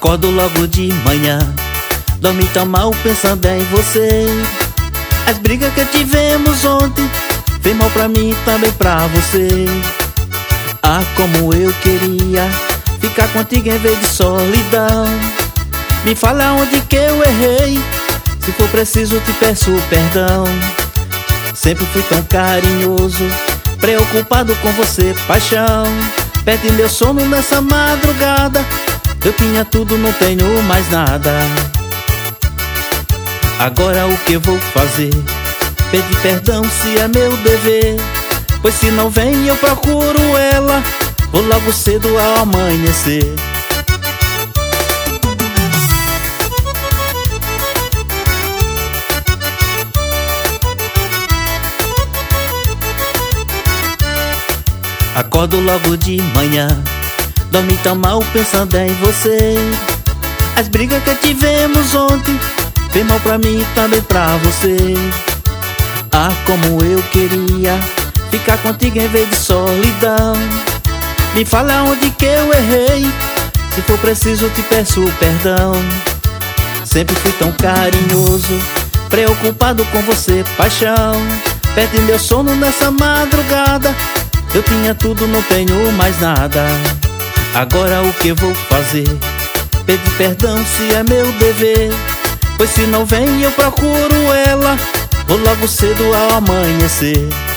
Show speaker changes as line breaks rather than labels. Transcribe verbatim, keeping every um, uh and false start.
Acordo logo de manhã, dormi tão mal pensando em você. As brigas que tivemos ontem fez mal pra mim e também pra você. Ah, como eu queria ficar contigo em vez de solidão. Me fala onde que eu errei, se for preciso te peço perdão. Sempre fui tão carinhoso, preocupado com você, paixão. Perdi meu sono nessa madrugada, eu tinha tudo, não tenho mais nada. Agora o que eu vou fazer? Pedir perdão se é meu dever, pois se não vem eu procuro ela, vou logo cedo ao amanhecer. Acordo logo de manhã, dormi tão mal pensando em você. As brigas que tivemos ontem fez mal pra mim e também pra você. Ah, como eu queria ficar contigo em vez de solidão. Me fala onde que eu errei, se for preciso te peço perdão. Sempre fui tão carinhoso, preocupado com você, paixão. Perdi meu sono nessa madrugada, eu tinha tudo, não tenho mais nada. Agora o que eu vou fazer? Pedir perdão se é meu dever, pois se não vem eu procuro ela, vou logo cedo ao amanhecer.